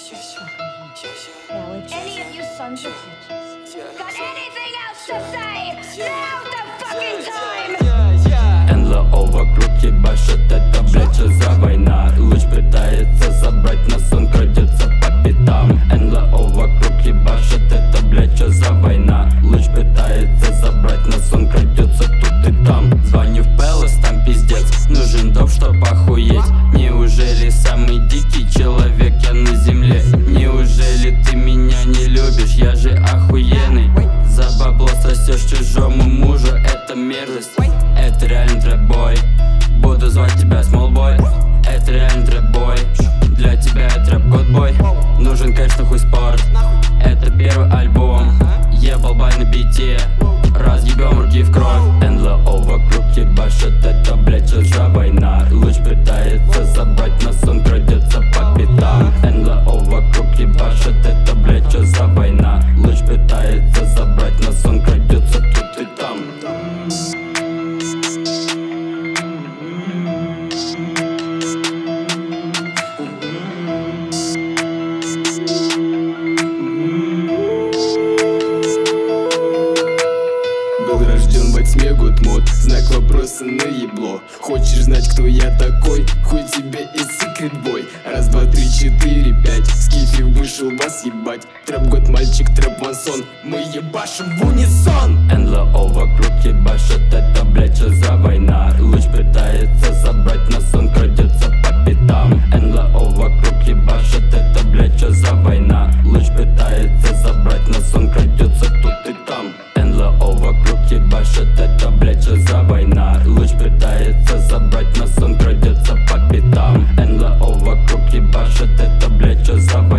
Any of you sons of bitches got anything else to say? Now's the fucking time! Энло вокруг ебашит, это, блядь, что за война? Луч пытается забрать нас, он крадется по пятам. Энло вокруг ебашит, это, блядь, что за война? Луч пытается забрать нас, он крадется тут и там. Звоню в Пелос, там пиздец, нужен доп, чтоб охуеть. Неужели самый дикий человек я на земле? Неужели ты меня не любишь? Я же охуенный. За бабло сосешь чужому мужу, это мерзость. Это реально трэп-бой. Буду звать тебя смолбой. Это реально трэп-бой. Для тебя я трэп-годбой. Нужен, конечно, хуй спорт. Это первый альбом. Ебал бай на бите. Разъебем руки в кровь. НЛО вокруг ебашит, это, блядь, что за война? Луч пытается забрать нас, он крадется по пятам. НЛО вокруг ебашит, это, блядь, что за война? Луч пытается забрать нас, он крадется тут и там. Был рожден во тьме, год мод, знак вопроса на ебло. Хочешь знать, кто я такой? Хуй тебе и секрет бой. Раз, два, три, четыре, пять. Скифи вышел вас ебать. Трэп год, мальчик, трэп мансон. Мы ебашим в унисон. НЛО вокруг ебашит, это, блядь, что за война? Луч пытается забрать нас, он крадется по пятам. НЛО вокруг ебашит, это, блядь, что за война? Луч пытается забрать нас, он крадется тут и там. НЛО вокруг ебашит, это, блядь, что за война? Луч пытается забрать нас, он крадется по пятам. НЛО вокруг ебашит, это, блядь, что за война?